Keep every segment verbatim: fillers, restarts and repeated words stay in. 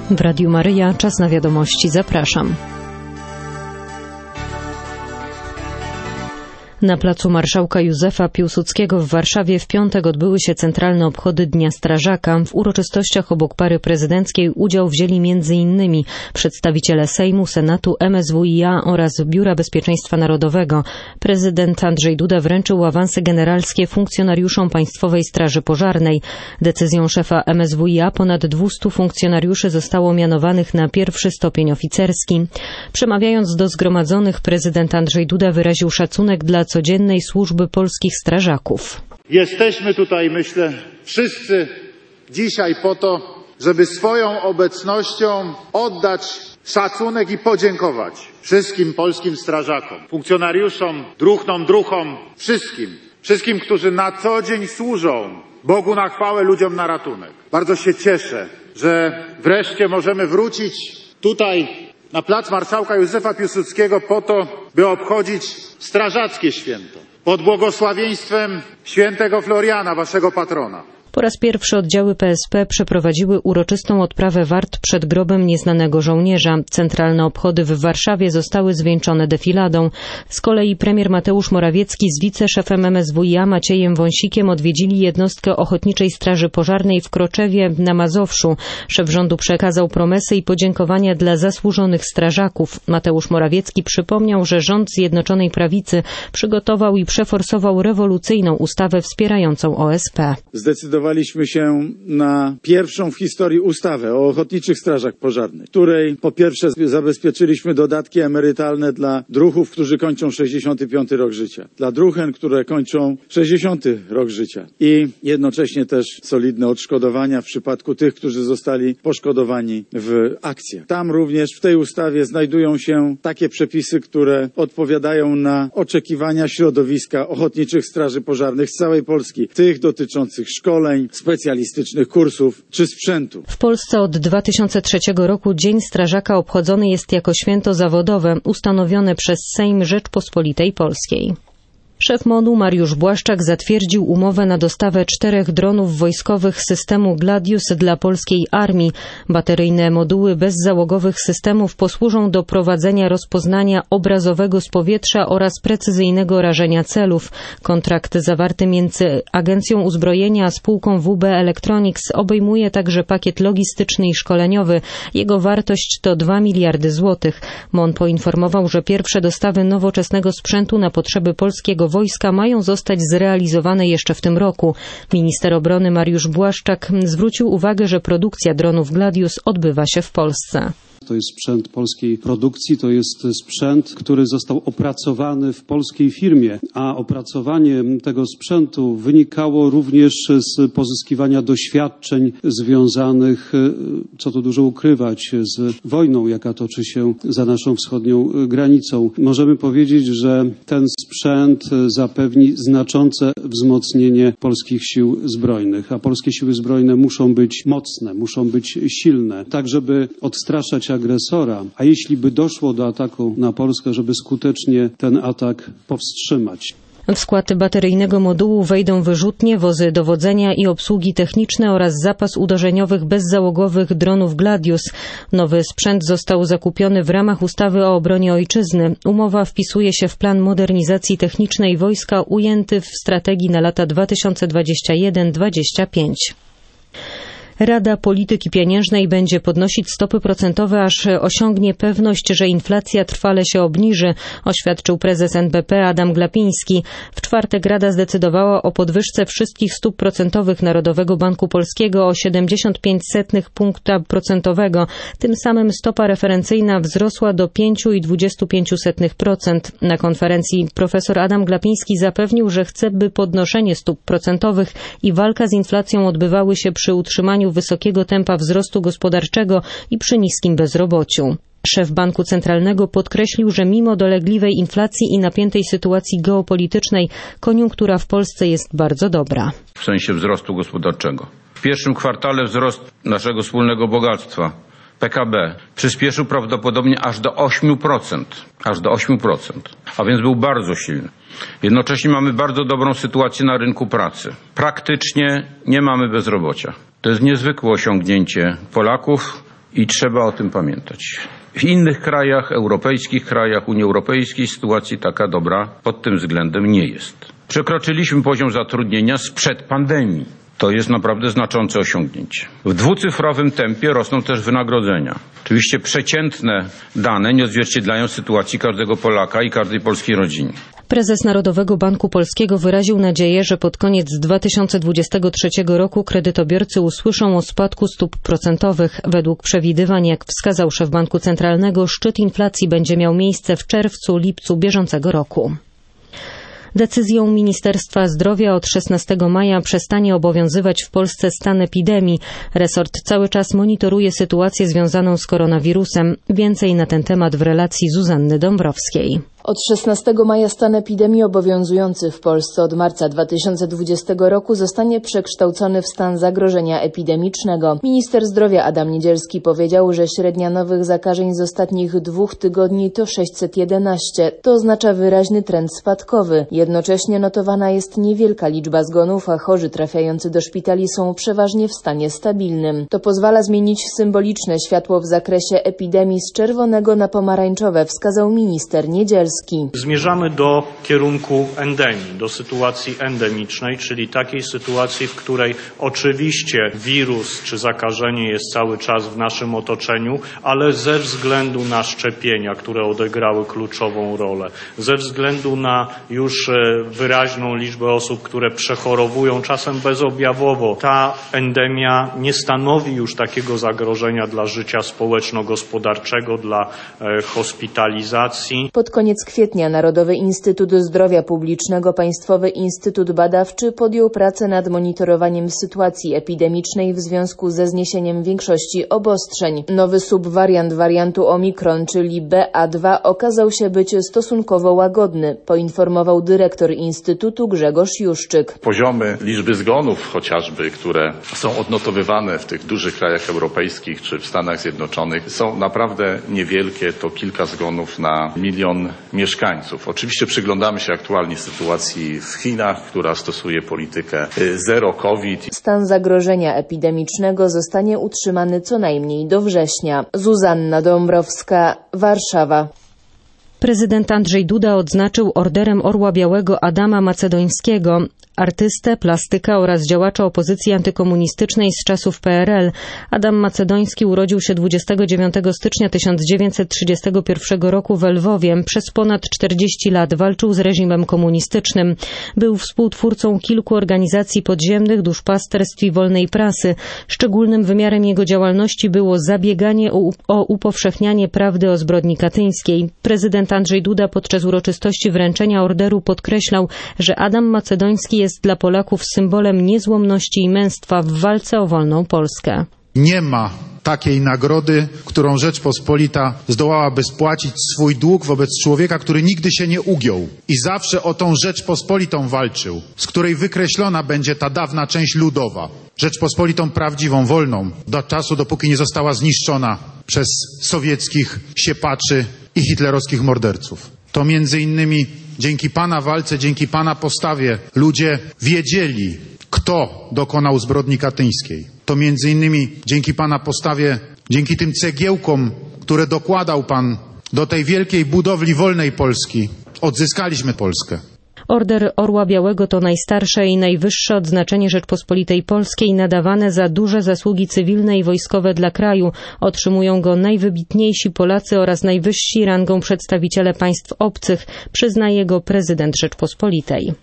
W Radiu Maryja, czas na wiadomości. Zapraszam. Na placu Marszałka Józefa Piłsudskiego w Warszawie w piątek odbyły się centralne obchody Dnia Strażaka. W uroczystościach obok pary prezydenckiej udział wzięli między innymi przedstawiciele Sejmu, Senatu, M S W i A oraz Biura Bezpieczeństwa Narodowego. Prezydent Andrzej Duda wręczył awanse generalskie funkcjonariuszom Państwowej Straży Pożarnej. Decyzją szefa M S W i A ponad dwustu funkcjonariuszy zostało mianowanych na pierwszy stopień oficerski. Przemawiając do zgromadzonych, prezydent Andrzej Duda wyraził szacunek dla codziennej służby polskich strażaków. Jesteśmy tutaj, myślę, wszyscy dzisiaj po to, żeby swoją obecnością oddać szacunek i podziękować wszystkim polskim strażakom, funkcjonariuszom, druhnom, druhom, wszystkim, wszystkim, którzy na co dzień służą Bogu na chwałę, ludziom na ratunek. Bardzo się cieszę, że wreszcie możemy wrócić tutaj na plac Marszałka Józefa Piłsudskiego po to, by obchodzić strażackie święto pod błogosławieństwem świętego Floriana, waszego patrona. Po raz pierwszy oddziały P S P przeprowadziły uroczystą odprawę wart przed grobem nieznanego żołnierza. Centralne obchody w Warszawie zostały zwieńczone defiladą. Z kolei premier Mateusz Morawiecki z wiceszefem M S W i A Maciejem Wąsikiem odwiedzili jednostkę Ochotniczej Straży Pożarnej w Kroczewie na Mazowszu. Szef rządu przekazał promesy i podziękowania dla zasłużonych strażaków. Mateusz Morawiecki przypomniał, że rząd Zjednoczonej Prawicy przygotował i przeforsował rewolucyjną ustawę wspierającą O S P. Zdecydowaliśmy się na pierwszą w historii ustawę o Ochotniczych Strażach Pożarnych, w której po pierwsze zabezpieczyliśmy dodatki emerytalne dla druhów, którzy kończą sześćdziesiąty piąty rok życia, dla druhen, które kończą sześćdziesiąty rok życia i jednocześnie też solidne odszkodowania w przypadku tych, którzy zostali poszkodowani w akcjach. Tam również w tej ustawie znajdują się takie przepisy, które odpowiadają na oczekiwania środowiska Ochotniczych Straży Pożarnych z całej Polski, tych dotyczących szkoleń, specjalistycznych kursów czy sprzętu. W Polsce od dwa tysiące trzeciego roku Dzień Strażaka obchodzony jest jako święto zawodowe ustanowione przez Sejm Rzeczpospolitej Polskiej. Szef M O N-u Mariusz Błaszczak zatwierdził umowę na dostawę czterech dronów wojskowych systemu Gladius dla polskiej armii. Bateryjne moduły bezzałogowych systemów posłużą do prowadzenia rozpoznania obrazowego z powietrza oraz precyzyjnego rażenia celów. Kontrakt zawarty między Agencją Uzbrojenia a spółką W B Electronics obejmuje także pakiet logistyczny i szkoleniowy. Jego wartość to dwa miliardy złotych. M O N poinformował, że pierwsze dostawy nowoczesnego sprzętu na potrzeby polskiego wojska mają zostać zrealizowane jeszcze w tym roku. Minister obrony Mariusz Błaszczak zwrócił uwagę, że produkcja dronów Gladius odbywa się w Polsce. To jest sprzęt polskiej produkcji, to jest sprzęt, który został opracowany w polskiej firmie, a opracowanie tego sprzętu wynikało również z pozyskiwania doświadczeń związanych, co tu dużo ukrywać, z wojną, jaka toczy się za naszą wschodnią granicą. Możemy powiedzieć, że ten sprzęt zapewni znaczące wzmocnienie polskich sił zbrojnych, a polskie siły zbrojne muszą być mocne, muszą być silne, tak żeby odstraszać agresora, a jeśli by doszło do ataku na Polskę, żeby skutecznie ten atak powstrzymać. W skład bateryjnego modułu wejdą wyrzutnie, wozy dowodzenia i obsługi techniczne oraz zapas uderzeniowych bezzałogowych dronów Gladius. Nowy sprzęt został zakupiony w ramach ustawy o obronie ojczyzny. Umowa wpisuje się w plan modernizacji technicznej wojska ujęty w strategii na lata dwa tysiące dwudziesty pierwszy do dwudziestego piątego. Rada Polityki Pieniężnej będzie podnosić stopy procentowe, aż osiągnie pewność, że inflacja trwale się obniży, oświadczył prezes N B P Adam Glapiński. W czwartek Rada zdecydowała o podwyżce wszystkich stóp procentowych Narodowego Banku Polskiego o siedemdziesiąt pięć setnych punkta procentowego. Tym samym stopa referencyjna wzrosła do pięć przecinek dwadzieścia pięć procent. Na konferencji profesor Adam Glapiński zapewnił, że chce, by podnoszenie stóp procentowych i walka z inflacją odbywały się przy utrzymaniu wysokiego tempa wzrostu gospodarczego i przy niskim bezrobociu. Szef Banku Centralnego podkreślił, że mimo dolegliwej inflacji i napiętej sytuacji geopolitycznej koniunktura w Polsce jest bardzo dobra. W sensie wzrostu gospodarczego. W pierwszym kwartale wzrost naszego wspólnego bogactwa, P K B, przyspieszył prawdopodobnie aż do ośmiu procent. Aż do ośmiu procent. A więc był bardzo silny. Jednocześnie mamy bardzo dobrą sytuację na rynku pracy. Praktycznie nie mamy bezrobocia. To jest niezwykłe osiągnięcie Polaków i trzeba o tym pamiętać. W innych krajach, europejskich krajach, Unii Europejskiej sytuacja taka dobra pod tym względem nie jest. Przekroczyliśmy poziom zatrudnienia sprzed pandemii. To jest naprawdę znaczące osiągnięcie. W dwucyfrowym tempie rosną też wynagrodzenia. Oczywiście przeciętne dane nie odzwierciedlają sytuacji każdego Polaka i każdej polskiej rodziny. Prezes Narodowego Banku Polskiego wyraził nadzieję, że pod koniec dwa tysiące dwudziestego trzeciego roku kredytobiorcy usłyszą o spadku stóp procentowych. Według przewidywań, jak wskazał szef Banku Centralnego, szczyt inflacji będzie miał miejsce w czerwcu, lipcu bieżącego roku. Decyzją Ministerstwa Zdrowia od szesnastego maja przestanie obowiązywać w Polsce stan epidemii. Resort cały czas monitoruje sytuację związaną z koronawirusem. Więcej na ten temat w relacji Zuzanny Dąbrowskiej. Od szesnastego maja stan epidemii obowiązujący w Polsce od marca dwa tysiące dwudziestego roku zostanie przekształcony w stan zagrożenia epidemicznego. Minister zdrowia Adam Niedzielski powiedział, że średnia nowych zakażeń z ostatnich dwóch tygodni to sześćset jedenaście. To oznacza wyraźny trend spadkowy. Jednocześnie notowana jest niewielka liczba zgonów, a chorzy trafiający do szpitali są przeważnie w stanie stabilnym. To pozwala zmienić symboliczne światło w zakresie epidemii z czerwonego na pomarańczowe, wskazał minister Niedzielski. Zmierzamy do kierunku endemii, do sytuacji endemicznej, czyli takiej sytuacji, w której oczywiście wirus czy zakażenie jest cały czas w naszym otoczeniu, ale ze względu na szczepienia, które odegrały kluczową rolę, ze względu na już wyraźną liczbę osób, które przechorowują czasem bezobjawowo, ta endemia nie stanowi już takiego zagrożenia dla życia społeczno-gospodarczego, dla hospitalizacji. Pod koniec kwietnia Narodowy Instytut Zdrowia Publicznego, Państwowy Instytut Badawczy podjął pracę nad monitorowaniem sytuacji epidemicznej w związku ze zniesieniem większości obostrzeń. Nowy subwariant wariantu Omikron, czyli B A dwa, okazał się być stosunkowo łagodny, poinformował dyrektor Instytutu Grzegorz Juszczyk. Poziomy liczby zgonów chociażby, które są odnotowywane w tych dużych krajach europejskich czy w Stanach Zjednoczonych, są naprawdę niewielkie. To kilka zgonów na milion mieszkańców. Oczywiście przyglądamy się aktualnie sytuacji w Chinach, która stosuje politykę zero COVID. Stan zagrożenia epidemicznego zostanie utrzymany co najmniej do września. Zuzanna Dąbrowska, Warszawa. Prezydent Andrzej Duda odznaczył Orderem Orła Białego Adama Macedońskiego, artystę, plastyka oraz działacza opozycji antykomunistycznej z czasów P R L. Adam Macedoński urodził się dwudziestego dziewiątego stycznia tysiąc dziewięćset trzydziestego pierwszego roku w Lwowie. Przez ponad czterdzieści lat walczył z reżimem komunistycznym. Był współtwórcą kilku organizacji podziemnych, duszpasterstw i wolnej prasy. Szczególnym wymiarem jego działalności było zabieganie o, o upowszechnianie prawdy o zbrodni katyńskiej. Prezydent Andrzej Duda podczas uroczystości wręczenia orderu podkreślał, że Adam Macedoński jest dla Polaków symbolem niezłomności i męstwa w walce o wolną Polskę. Nie ma takiej nagrody, którą Rzeczpospolita zdołałaby spłacić swój dług wobec człowieka, który nigdy się nie ugiął i zawsze o tą Rzeczpospolitą walczył, z której wykreślona będzie ta dawna część ludowa. Rzeczpospolitą prawdziwą, wolną, do czasu, dopóki nie została zniszczona przez sowieckich siepaczy i hitlerowskich morderców. To między innymi dzięki Pana walce, dzięki Pana postawie ludzie wiedzieli, kto dokonał zbrodni katyńskiej. To między innymi dzięki Pana postawie, dzięki tym cegiełkom, które dokładał Pan do tej wielkiej budowli wolnej Polski, odzyskaliśmy Polskę. Order Orła Białego to najstarsze i najwyższe odznaczenie Rzeczpospolitej Polskiej nadawane za duże zasługi cywilne i wojskowe dla kraju. Otrzymują go najwybitniejsi Polacy oraz najwyżsi rangą przedstawiciele państw obcych. Przyznaje go prezydent Rzeczpospolitej.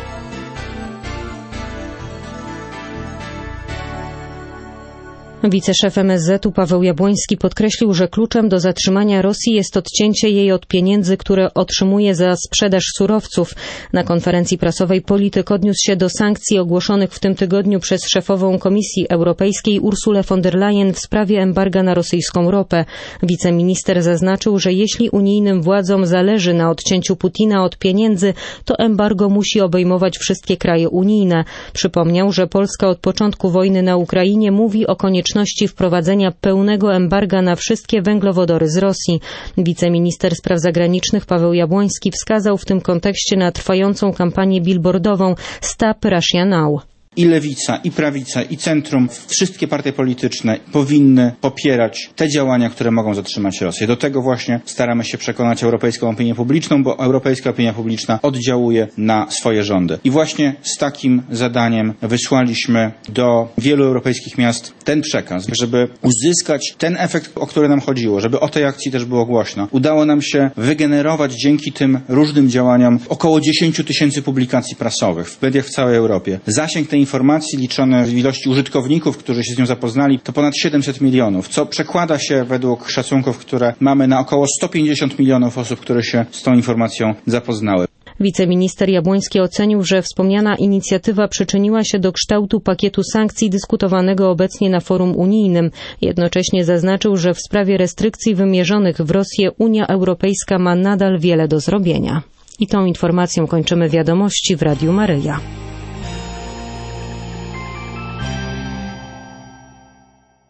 Wiceszef M S Z u Paweł Jabłoński podkreślił, że kluczem do zatrzymania Rosji jest odcięcie jej od pieniędzy, które otrzymuje za sprzedaż surowców. Na konferencji prasowej polityk odniósł się do sankcji ogłoszonych w tym tygodniu przez szefową Komisji Europejskiej Ursulę von der Leyen w sprawie embarga na rosyjską ropę. Wiceminister zaznaczył, że jeśli unijnym władzom zależy na odcięciu Putina od pieniędzy, to embargo musi obejmować wszystkie kraje unijne. Przypomniał, że Polska od początku wojny na Ukrainie mówi o konieczności wprowadzenia pełnego embarga na wszystkie węglowodory z Rosji. Wiceminister spraw zagranicznych Paweł Jabłoński wskazał w tym kontekście na trwającą kampanię billboardową Stop Russia Now. i lewica, i prawica, i centrum, wszystkie partie polityczne powinny popierać te działania, które mogą zatrzymać Rosję. Do tego właśnie staramy się przekonać europejską opinię publiczną, bo europejska opinia publiczna oddziałuje na swoje rządy. I właśnie z takim zadaniem wysłaliśmy do wielu europejskich miast ten przekaz, żeby uzyskać ten efekt, o który nam chodziło, żeby o tej akcji też było głośno. Udało nam się wygenerować dzięki tym różnym działaniom około dziesięć tysięcy publikacji prasowych w mediach w całej Europie. Zasięg tej informacji liczony w ilości użytkowników, którzy się z nią zapoznali, to ponad siedemset milionów, co przekłada się według szacunków, które mamy, na około sto pięćdziesiąt milionów osób, które się z tą informacją zapoznały. Wiceminister Jabłoński ocenił, że wspomniana inicjatywa przyczyniła się do kształtu pakietu sankcji dyskutowanego obecnie na forum unijnym. Jednocześnie zaznaczył, że w sprawie restrykcji wymierzonych w Rosję Unia Europejska ma nadal wiele do zrobienia. I tą informacją kończymy wiadomości w Radiu Maryja.